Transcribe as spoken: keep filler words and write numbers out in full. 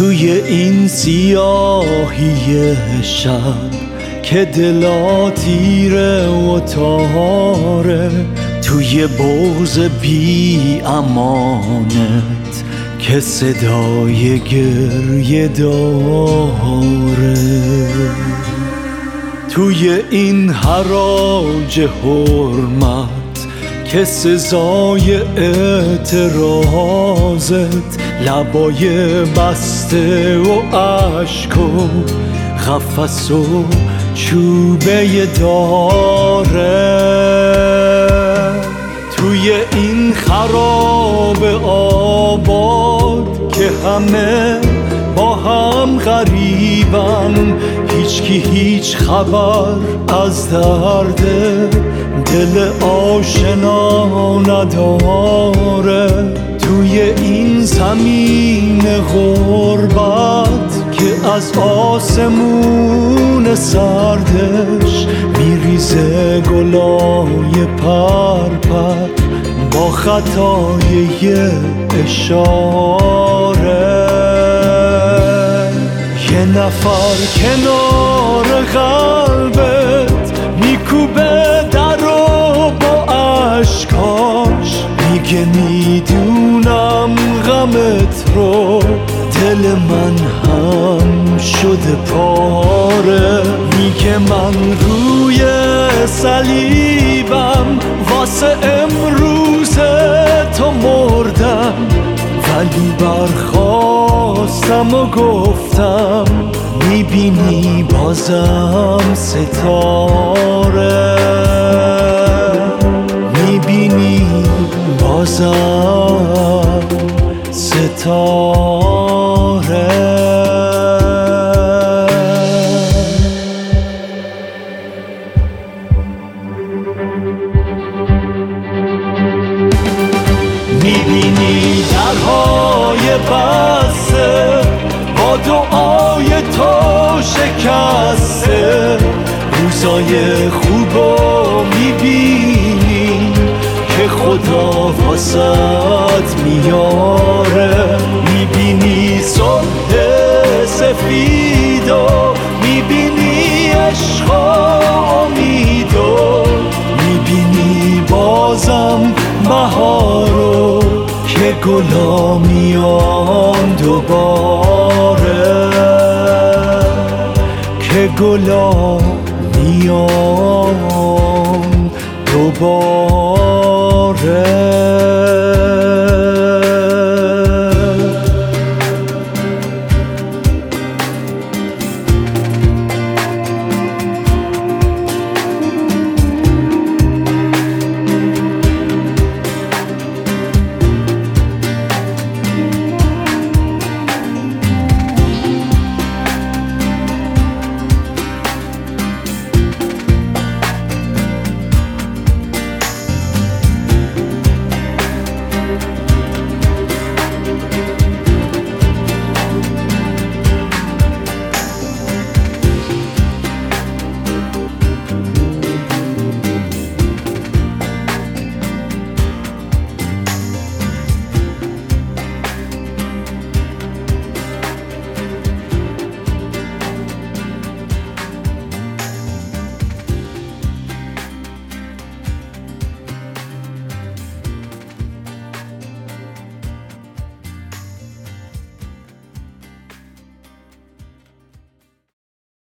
توی این سیاهی شب که دلا تیره و تاره، توی بغض بی امانت که صدای گریه داره، توی این حراج حرمت که سزای اعتراضت لبای بسته و عشق و قفس و چوبه داره، توی این خراب آباد که همه با هم غریبن، هیچ کی هیچ خبر از درد دل آشنا نداره، توی این زمین غربت که از آسمون سردش میریزه گلای پرپر با خطای یه اشاره، یه نفر کنار قلبت میکوبه در رو با عشقاش، میگه میدونم غمت رو، دل من هم شده پاره، میگه من روی صلیبم واسه امروز تو مردم، ولی برخواستم و گفتم میبینی بازم ستاره، میبینی بازم ستاره. میبینی درهای بسته با دعای تو شکسته، روزای خوبو میبینی که خدا واسط میاره، میبینی صبح سفیدو، میبینی عشق و امیدو، میبینی بازم بهارو که گلا میان دوباره، که گلا میان دوباره.